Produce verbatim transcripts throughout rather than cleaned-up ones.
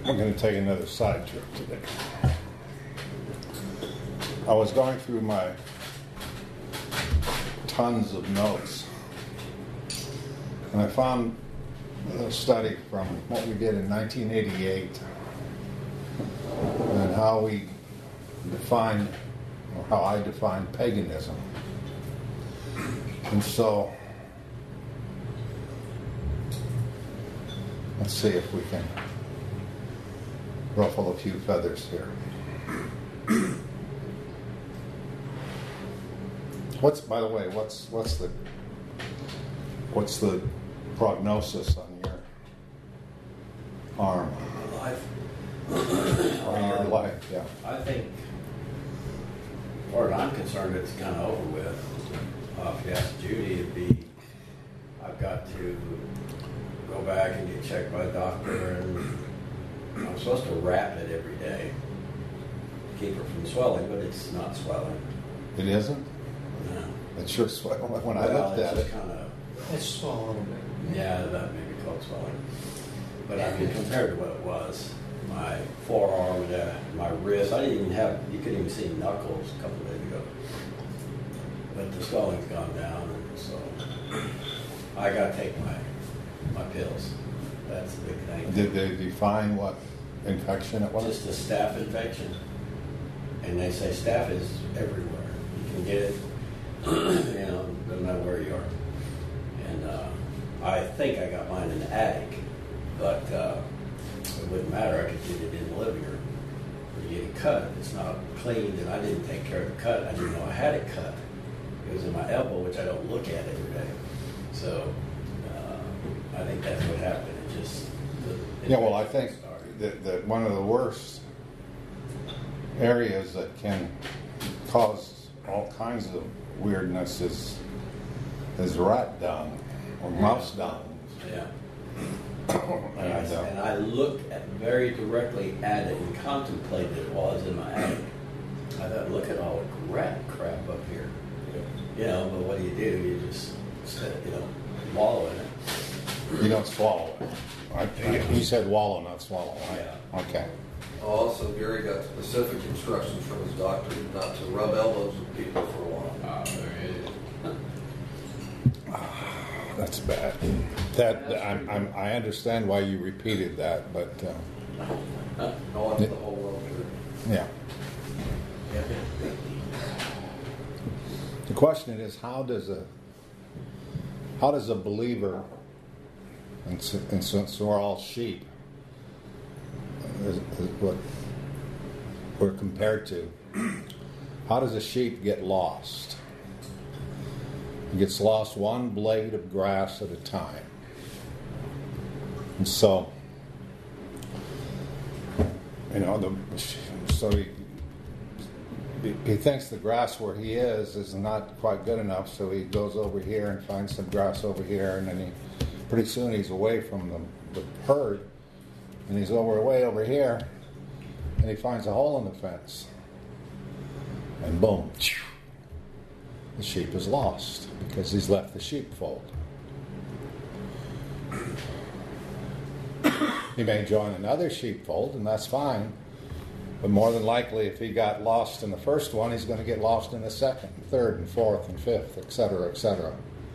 We're going to take another side trip today. I was going through my tons of notes, and I found a study from what we did in nineteen eighty-eight and how we defined, or how I defined paganism. And so, let's see if we can ruffle a few feathers here. What's, by the way, what's what's the what's the prognosis on your arm? Life. Or your life, yeah. I think, as far as I'm concerned, it's kind of over with. Uh, if you ask Judy, it'd be, I've got to go back and get checked by a doctor, and I'm supposed to wrap it every day, keep it from swelling, but it's not swelling. It isn't? No. It's sure swelling when I Well, looked at it's it. kind of, It's swollen a little bit. yeah, that may be called swelling. But I mean, compared to what it was, my forearm, uh, my wrist, I didn't even have, you couldn't even see knuckles a couple of days ago. But the swelling's gone down, and so I got to take my my pills. That's the big thing. Did they define what infection it was? Just a staph infection. And they say staph is everywhere. You can get it, you know, no matter where you are. And uh, I think I got mine in the attic, but uh, it wouldn't matter. I could get it in the living room. When you get it cut, if it's not cleaned, and I didn't take care of the cut. I didn't know I had it cut. It was in my elbow, which I don't look at every day. So uh, I think that's what happened. It just the Yeah, well, I think started. that, that one of the worst areas that can cause all kinds of weirdness is is rat dung or mouse dung. Yeah. And, And I, uh, and I looked at very directly at it and contemplated it while I was in my attic. I thought, look at all the rat crap up here. You know, but what do you do? You just, you know, wallow in it. you don't swallow it. I, you said wallow, not swallow, right? Yeah. Okay. Also, Gary got specific instructions from his doctor not to rub elbows with people for a while. Oh, there it is. That's bad. That I'm, I'm, I understand why you repeated that, but uh, I want the whole world to. yeah. The question is, how does a how does a believer, and, si- and since we're all sheep, is, is what we're compared to, how does a sheep get lost? It gets lost one blade of grass at a time. And so, you know, the, so he, he thinks the grass where he is is not quite good enough, so he goes over here and finds some grass over here, and then he, pretty soon he's away from the, the herd, and he's over way over here, and he finds a hole in the fence, and boom, the sheep is lost because he's left the sheepfold. He may join another sheepfold, and that's fine. But more than likely, if he got lost in the first one, he's going to get lost in the second, third, and fourth, and fifth, et cetera, et cetera.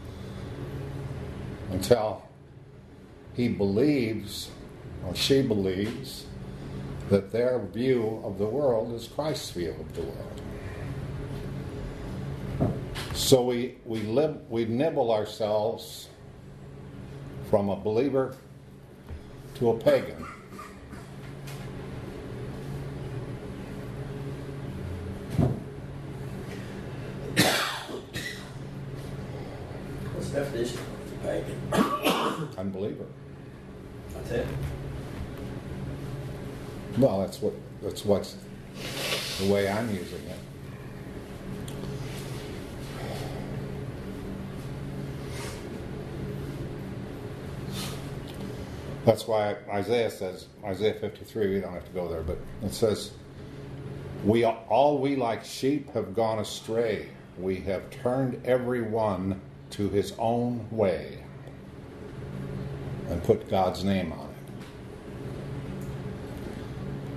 Until he believes, or she believes, that their view of the world is Christ's view of the world. So we we live we nibble ourselves from a believer to a pagan. What's the definition of pagan? Unbeliever. That's it. Well, that's what that's what's the way I'm using it. That's why Isaiah says, Isaiah fifty-three, we don't have to go there, but it says, "We all we like sheep have gone astray. We have turned every one to his own way," and put God's name on it.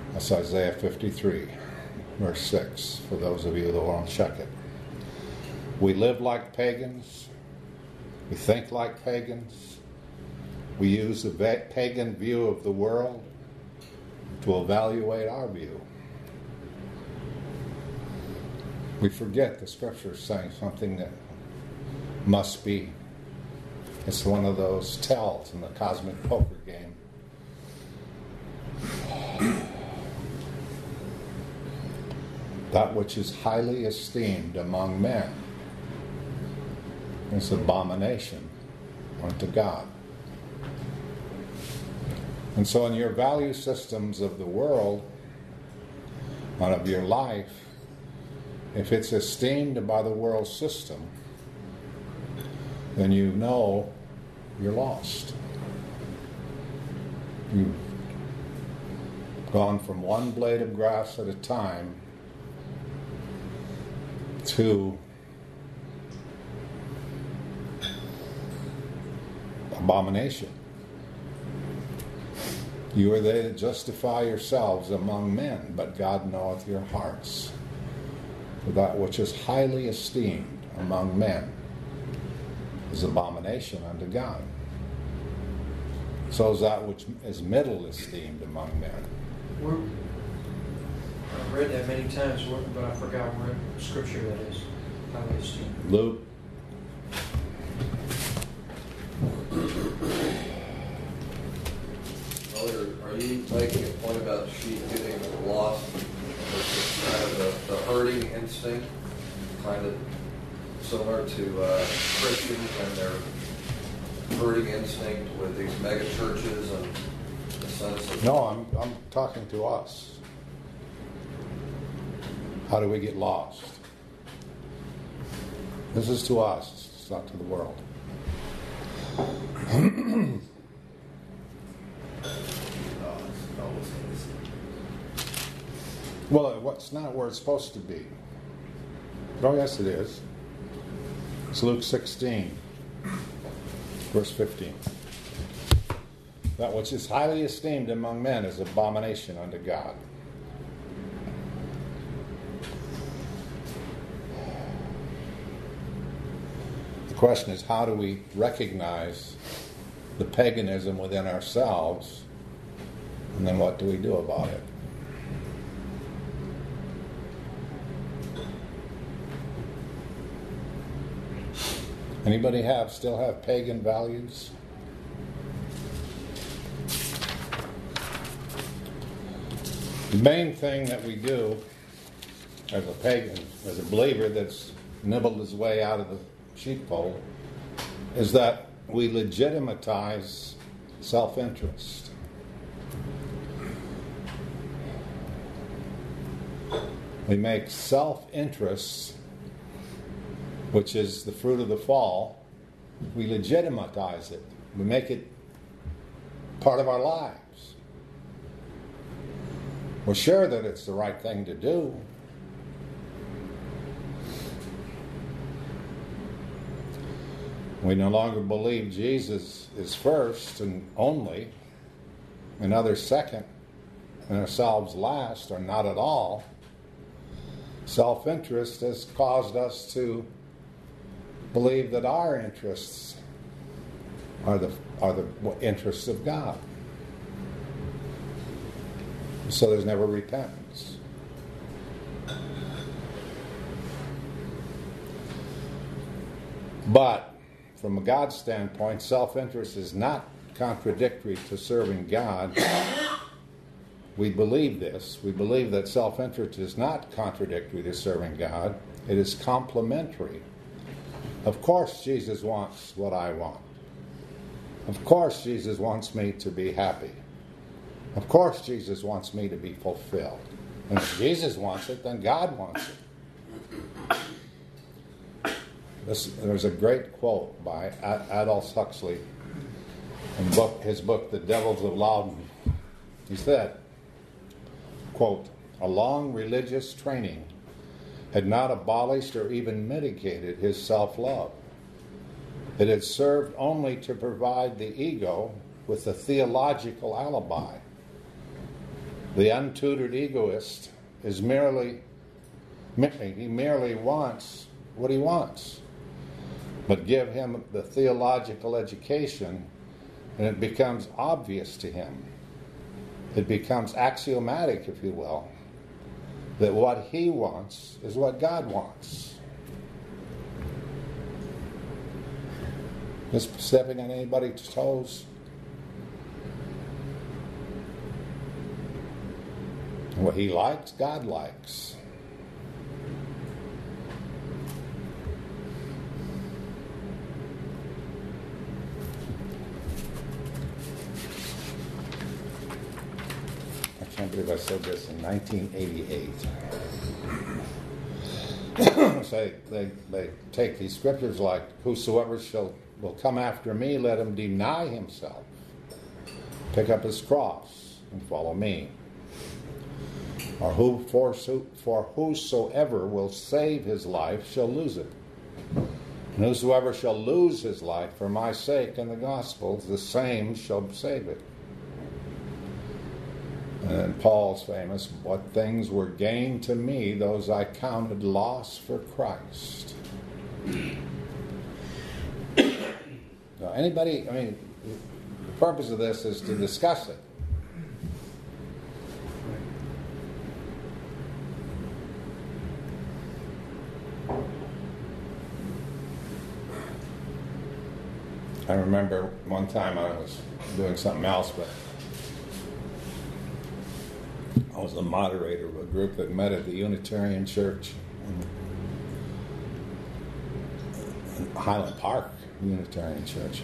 That's Isaiah fifty-three, verse six, for those of you that want to check it. We live like pagans. We think like pagans. We use the pagan view of the world to evaluate our view. We forget the scripture is saying something that must be. It's one of those tells in the cosmic poker game. That which is highly esteemed among men is abomination unto God. And so in your value systems of the world, and of your life, if it's esteemed by the world system, then you know you're lost. You've gone from one blade of grass at a time to abomination. You are they that justify yourselves among men, but God knoweth your hearts. For that which is highly esteemed among men is abomination unto God. So is that which is middle esteemed among men. We're, I've read that many times, but I forgot where scripture that is. Highly esteemed. Luke Brother, are you making a point about sheep getting lost? It's kind of the, the herding instinct, kind of similar to uh, Christians and their herding instinct with these mega churches and the sense of... No, I'm I'm talking to us. How do we get lost? This is to us, it's not to the world. Well, it's not where it's supposed to be. Oh, yes, it is. It's Luke sixteen, verse fifteen. That which is highly esteemed among men is abomination unto God. The question is, how do we recognize the paganism within ourselves, and then what do we do about it? Anybody have still have pagan values? The main thing that we do as a pagan, as a believer that's nibbled his way out of the sheepfold, is that we legitimatize self-interest. We make self-interest, which is the fruit of the fall, we legitimatize it. We make it part of our lives. We're sure that it's the right thing to do. We no longer believe Jesus is first and only, and others second, and ourselves last, or not at all. Self-interest has caused us to believe that our interests are the are the interests of God. So there's never repentance. But from a God standpoint, self-interest is not contradictory to serving God. We believe this. We believe that self-interest is not contradictory to serving God. It is complementary. Of course Jesus wants what I want. Of course Jesus wants me to be happy. Of course Jesus wants me to be fulfilled. And if Jesus wants it, then God wants it. This, there's a great quote by Aldous Huxley in book, his book, The Devils of Loudon. He said, quote, "A long religious training had not abolished or even mitigated his self-love. It had served only to provide the ego with a theological alibi. The untutored egoist is merely, he merely wants what he wants. But give him the theological education and it becomes obvious to him. It becomes axiomatic, if you will, that what he wants is what God wants. Just stepping on anybody's toes. What he likes, God likes. I can't believe I said this in nineteen eighty-eight. So they, they take these scriptures like, whosoever shall will come after me, let him deny himself, pick up his cross, and follow me. Or who for, for whosoever will save his life shall lose it. And whosoever shall lose his life for my sake and the gospel, the same shall save it. And Paul's famous, what things were gained to me, those I counted loss for Christ. Now, anybody, I mean, the purpose of this is to discuss it. I remember one time I was doing something else, but I was the moderator of a group that met at the Unitarian Church in Highland Park Unitarian Church.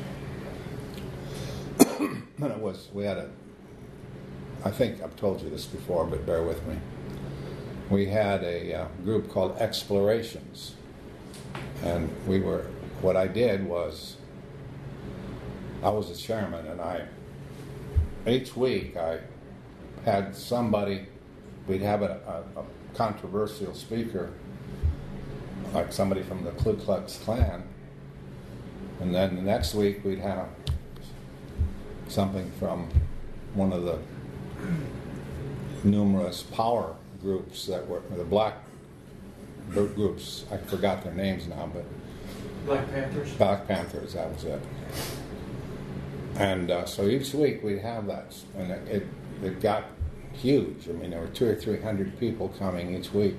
And it was, we had a, I think I've told you this before, but bear with me. We had a uh, group called Explorations. And we were, what I did was, I was the chairman, and I, each week I had somebody, we'd have a, a, a controversial speaker, like somebody from the Ku Klux Klan, and then the next week we'd have something from one of the numerous power groups that were, the black groups, I forgot their names now, but Black Panthers? Black Panthers, that was it. And uh, so each week we'd have that, and it, it it got huge. I mean, there were two or three hundred people coming each week,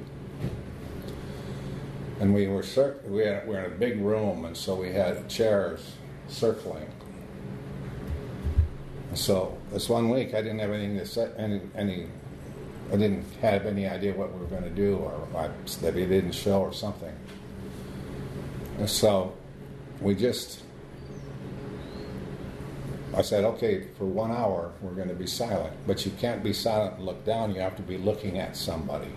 and we were cir- we had, we were in a big room, and so we had chairs circling. So this one week I didn't have anything to say, any any, I didn't have any idea what we were going to do, or I, that he didn't show or something. And so we just. I said, okay, for one hour we're going to be silent. But you can't be silent and look down. You have to be looking at somebody.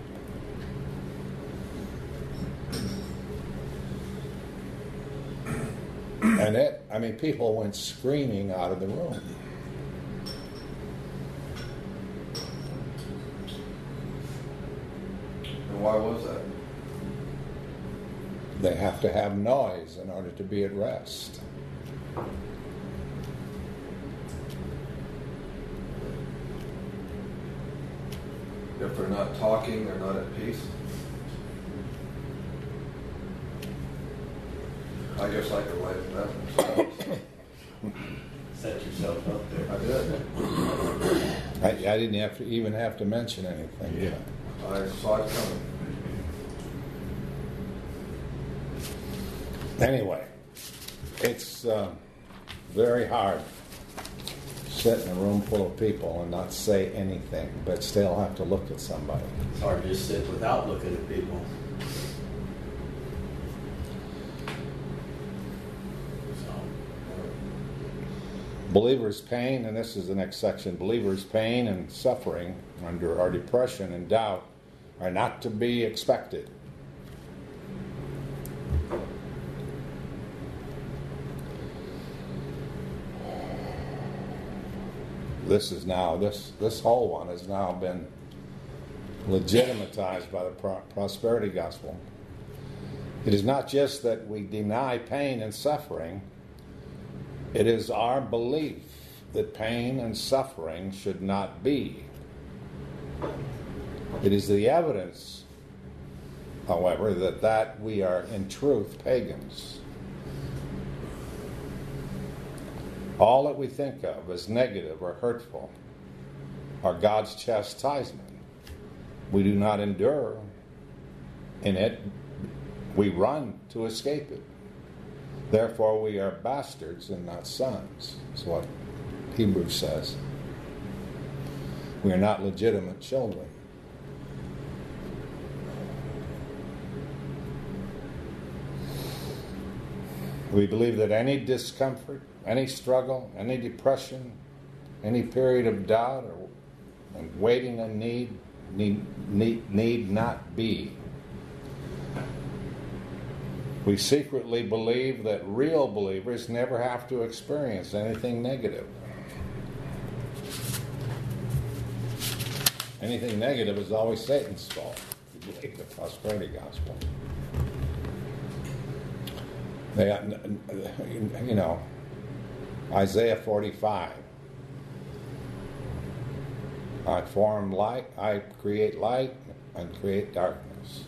And it, I mean, people went screaming out of the room. And why was that? They have to have noise in order to be at rest. If they're not talking, they're not at peace. I guess I could light it up. Set yourself up there. I did. I, I didn't have to even have to mention anything. Yeah. I saw it coming. Anyway, it's uh, very hard to sit in a room full of people and not say anything, but still have to look at somebody. It's hard to just sit without looking at people. So, Believers' pain, and this is the next section, believers' pain and suffering under our depression and doubt are not to be expected. This is now, this, this whole one has now been legitimatized by the pro- prosperity gospel. It is not just that we deny pain and suffering, it is our belief that pain and suffering should not be. It is the evidence, however, that, that we are in truth pagans. All that we think of as negative or hurtful are God's chastisement. We do not endure in it. We run to escape it. Therefore, we are bastards and not sons. That's what Hebrews says. We are not legitimate children. We believe that any discomfort, any struggle, any depression, any period of doubt or and waiting and need, need, need, need not be. We secretly believe that real believers never have to experience anything negative. Anything negative is always Satan's fault. If you believe the prosperity gospel. They, you know, Isaiah forty-five. I form light, I create light and create darkness.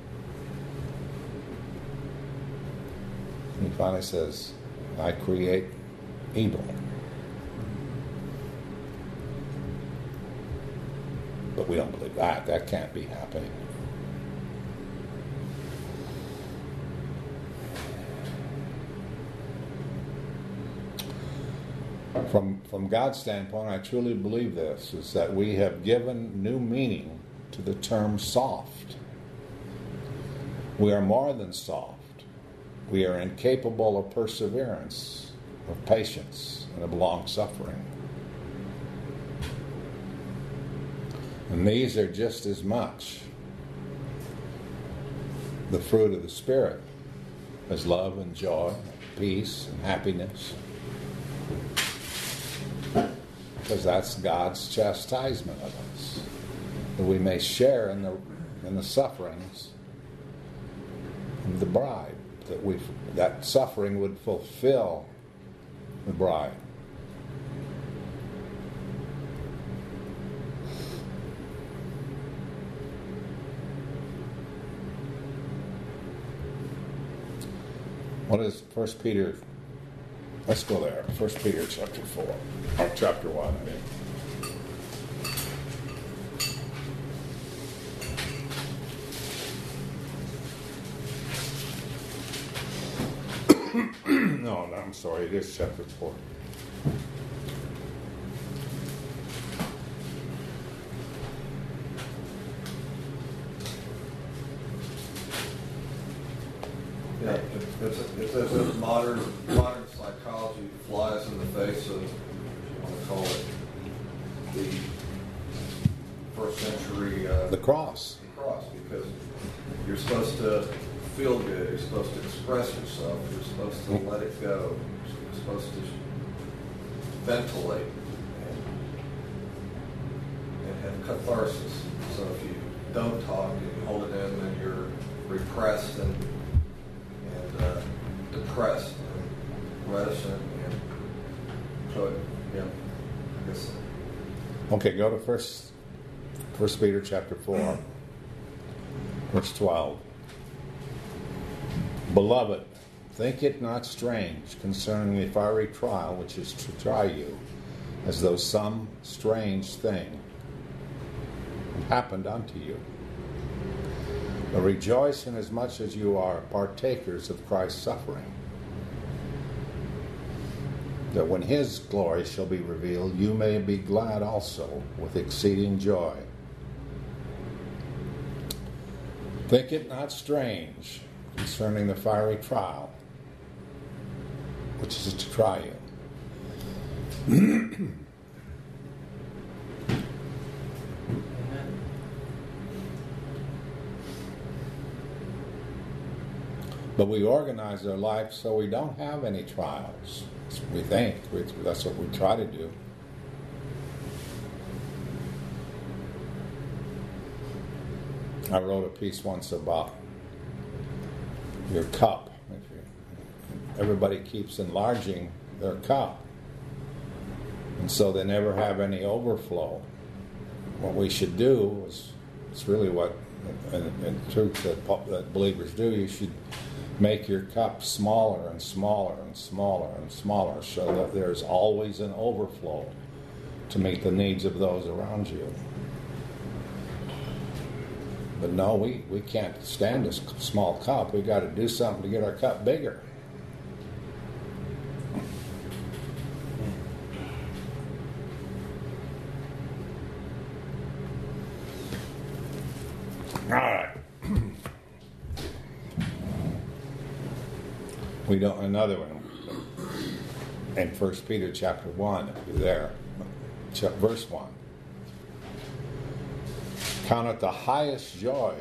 And he finally says, I create evil. But we don't believe that. That can't be happening. From, from God's standpoint, I truly believe this, is that we have given new meaning to the term soft. We are more than soft. We are incapable of perseverance, of patience, and of long suffering. And these are just as much the fruit of the Spirit as love and joy, peace and happiness. Because that's God's chastisement of us, that we may share in the in the sufferings of the bride, that we that suffering would fulfill the bride. What is First Peter? Let's go there. First Peter chapter four. Or chapter one, I mean. no, no, I'm sorry. It is chapter four. Yeah, it- it's, it's as if modern modern psychology flies in the face of, if you want to call it, the first century uh, The cross. the cross, because you're supposed to feel good, you're supposed to express yourself, you're supposed to let it go, you're supposed to ventilate and, and have catharsis. So if you don't talk and you hold it in, then you're repressed and Uh, depressed and reticent, and so yeah, I guess. Okay, go to first First Peter chapter four, verse twelve. Beloved, think it not strange concerning the fiery trial which is to try you, as though some strange thing happened unto you. But rejoice inasmuch as you are partakers of Christ's suffering, that when his glory shall be revealed, you may be glad also with exceeding joy. Think it not strange concerning the fiery trial, which is to try you. But we organize our life so we don't have any trials. We think. That's what we try to do. I wrote a piece once about your cup. Everybody keeps enlarging their cup, and so they never have any overflow. what we should do is, it's really what, in, in truth, that, that believers do. You should make your cup smaller and smaller and smaller and smaller so that there's always an overflow to meet the needs of those around you. But no, we, we can't stand this small cup. We've got to do something to get our cup bigger. All right. We don't, another one. In First Peter chapter one, if you're there, verse one. Count it the highest joy.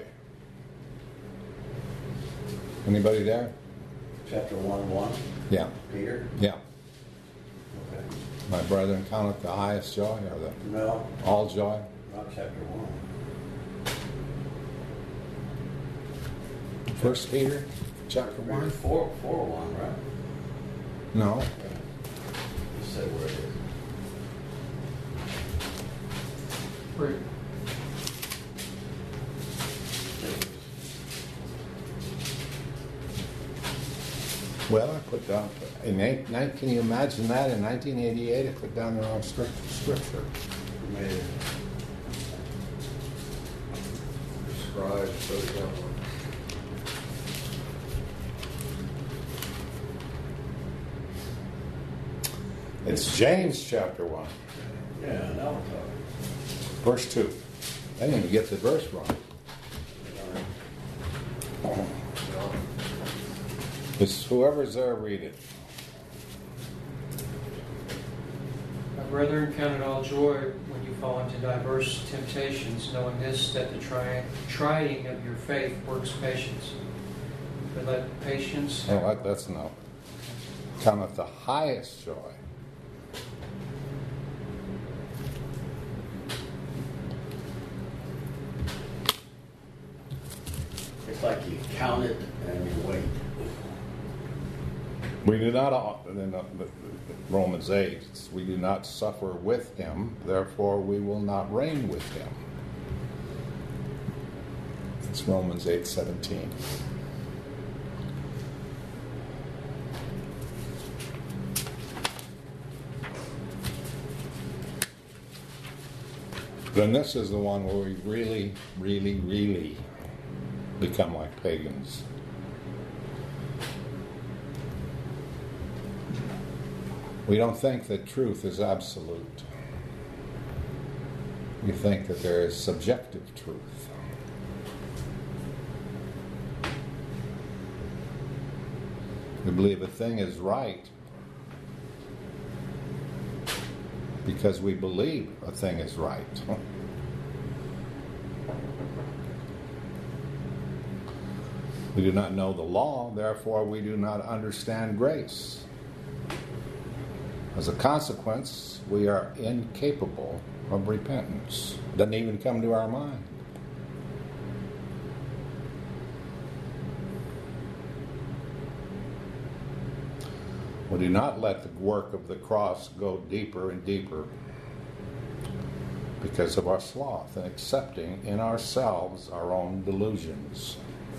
Anybody there? Chapter one, one. Yeah. Peter. Yeah. Okay. My brethren, count it the highest joy, or the No, all joy. not chapter one. First Peter chapter Peter one. four, four, one, right? No. You said where it is. Right. Well, I put down in eight, nine, can you imagine that in nineteen eighty-eight? I put down the wrong script- scripture. Made it. Scribe, so down. It's James chapter one, Yeah, now we're talking. verse two. I didn't even get the verse wrong. It's whoever's there, read it. My brethren, count it all joy when you fall into diverse temptations, knowing this, that the try, trying of your faith works patience. But let patience... Oh, that, that's no. Count it the highest joy. It's like you count it and you wait. We do not, in Romans eight, we do not suffer with him, therefore we will not reign with him. It's Romans eight seventeen. Then this is the one where we really, really, really become like pagans. We don't think that truth is absolute. We think that there is subjective truth. We believe a thing is right because we believe a thing is right. We do not know the law, therefore we do not understand grace. As a consequence, we are incapable of repentance. It doesn't even come to our mind. We do not let the work of the cross go deeper and deeper because of our sloth and accepting in ourselves our own delusions.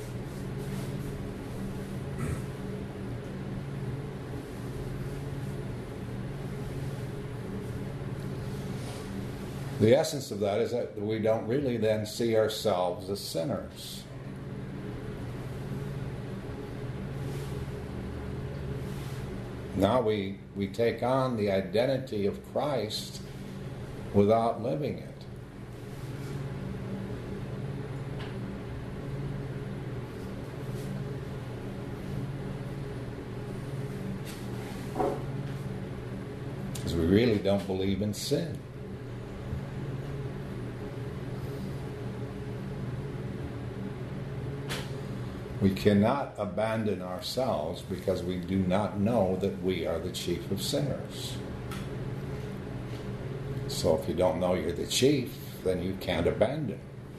The essence of that is that we don't really then see ourselves as sinners. Now we, we take on the identity of Christ without living it. Because we really don't believe in sin. We cannot abandon ourselves because we do not know that we are the chief of sinners. So if you don't know you're the chief, then you can't abandon.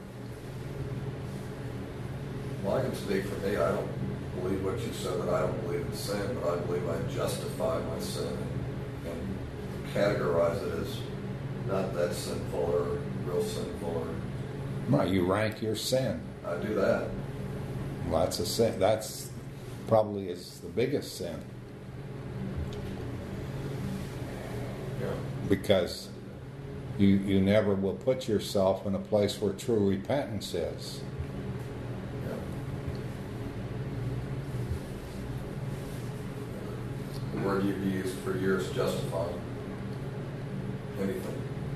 Well, I can speak for me. I don't believe what you said, that I don't believe in sin, but I believe I justify my sin and, and categorize it as not that sinful or real sinful or Right, you rank your sin. I do that. Well, that's a sin. That's probably is the biggest sin Yeah. because you you never will put yourself in a place where true repentance is. Yeah. The word you've used for years, justify. Anything.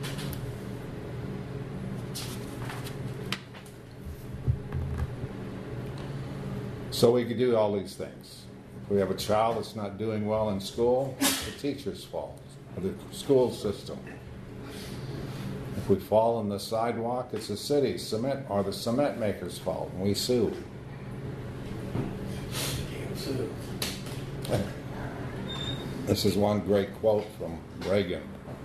So we could do all these things. If we have a child that's not doing well in school, it's the teacher's fault, or the school system. If we fall on the sidewalk, it's the city cement or the cement maker's fault, and we sue. This is one great quote from Reagan.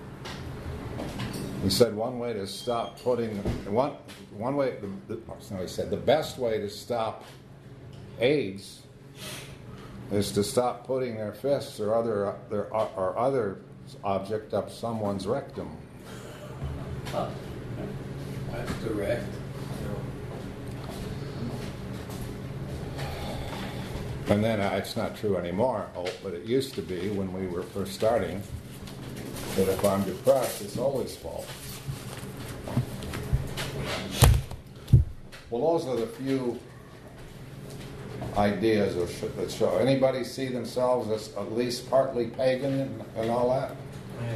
He said, "One way to stop putting one one way." The, the, no, he said the best way to stop AIDS is to stop putting their fists or other their or other object up someone's rectum. Huh. That's direct. And then uh, it's not true anymore, oh, but it used to be when we were first starting that if I'm depressed, it's Oli's fault. Well, those are the few ideas or sh- that show. Anybody see themselves as at least partly pagan and, and all that? Yeah.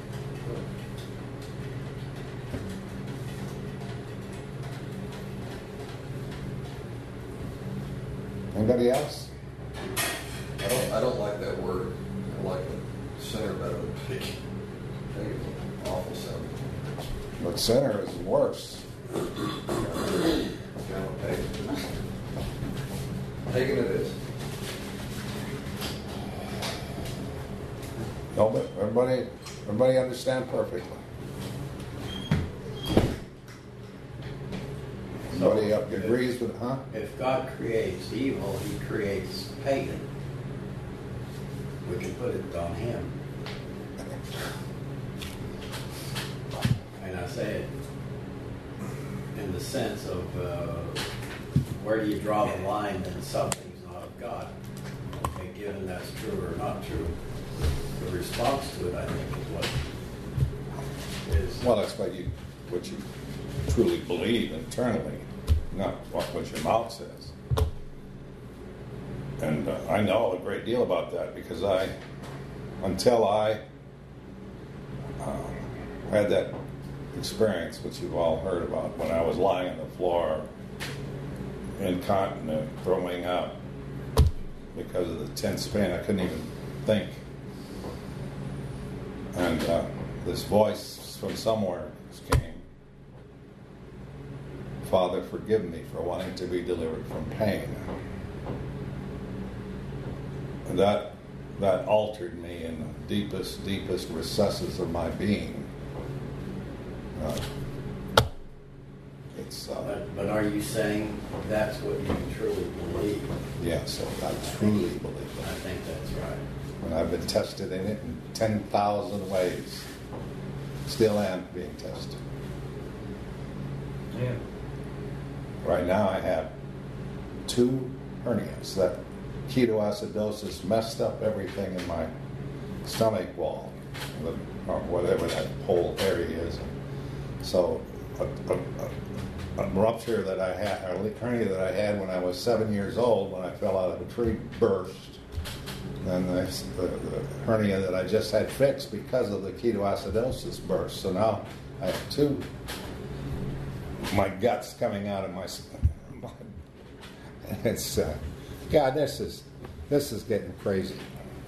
Anybody else? I don't, I don't like that word. I like it. Sinner better than pig. I think it's an awful sound. But sinner is worse. Pagan. Pagan it is. No, but everybody, everybody understand perfectly. Everybody up agrees with, huh? If God creates evil, He creates pagan. We can put it on Him. And I say it in the sense of uh, where do you draw the line that something's not of God? Okay, given that's true or not true, the response to it, I think, is what is. Well, that's what you, what you truly believe internally, not what, what your mouth says. And uh, I know a great deal about that because I, until I uh, had that experience, which you've all heard about, when I was lying on the floor, incontinent, throwing up because of the tense pain, I couldn't even think. And uh, this voice from somewhere came, "Father, forgive me for wanting to be delivered from pain." And that that altered me in the deepest, deepest recesses of my being. Uh, it's uh, But, but are you saying that's what you truly believe? yes, I truly believe I it, think that's right. and I've been tested in it in ten thousand ways. Still am being tested. Yeah. Right now, I have two hernias. That ketoacidosis messed up everything in my stomach wall, the, or whatever that whole area is. So, a, a, a, a rupture that I had, a hernia that I had when I was seven years old, when I fell out of a tree, burst. And the, the, the hernia that I just had fixed because of the ketoacidosis burst. So now I have two. My guts coming out of my. It's uh, God. This is this is getting crazy.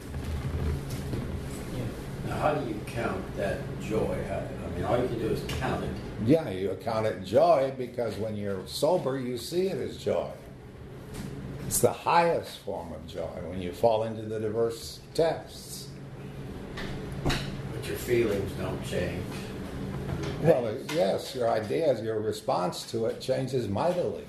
Now, how do you count that joy? How, I mean, all you can do is count it. Yeah, you count it joy because when you're sober, you see it as joy. It's the highest form of joy when you fall into the diverse tests. But your feelings don't change. Well, yes, your ideas, your response to it changes mightily.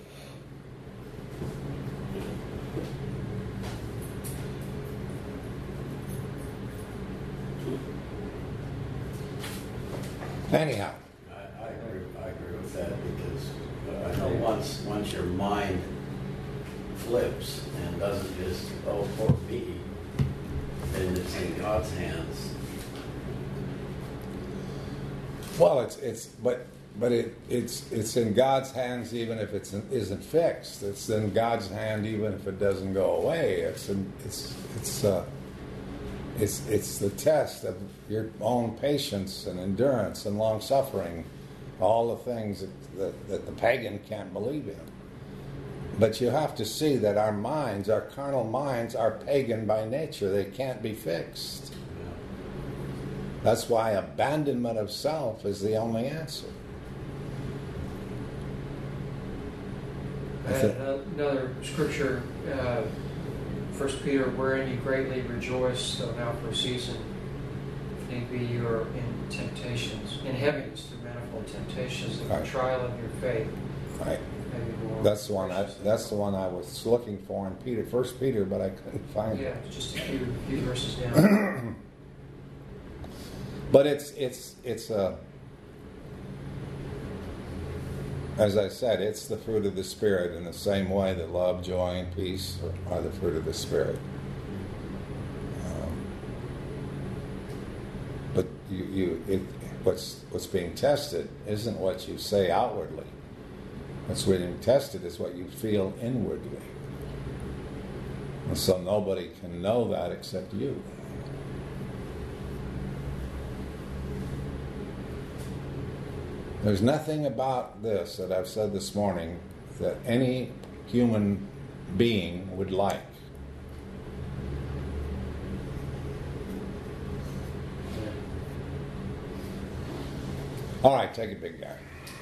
Anyhow, I, I agree. I agree with that because uh, I know once once your mind flips and doesn't just oh poor me, then it's in God's hands. well, it's it's but but it it's it's in God's hands even if it isn't fixed. It's in God's hand even if it doesn't go away. It's in, it's it's uh, it's it's the test of your own patience and endurance and long suffering, all the things that, that, that the pagan can't believe in. But you have to see that our minds, our carnal minds, are pagan by nature. They can't be fixed. That's why abandonment of self is the only answer. I had another scripture, uh, First Peter, wherein you greatly rejoice, though now for a season, if need be, you are in temptations, in heaviness through manifold temptations, of the Right. trial of your faith. Right. Maybe more That's the one. I, precious than that's the gold. one I was looking for in Peter, First Peter, but I couldn't find Yeah, it. just a few, few verses down. But it's it's it's a. As I said, it's the fruit of the Spirit in the same way that love, joy, and peace are the fruit of the Spirit. Um, but you, you it, what's what's being tested isn't what you say outwardly. What's being tested is what you feel inwardly. And so nobody can know that except you. There's nothing about this that I've said this morning that any human being would like. All right, take it, big guy.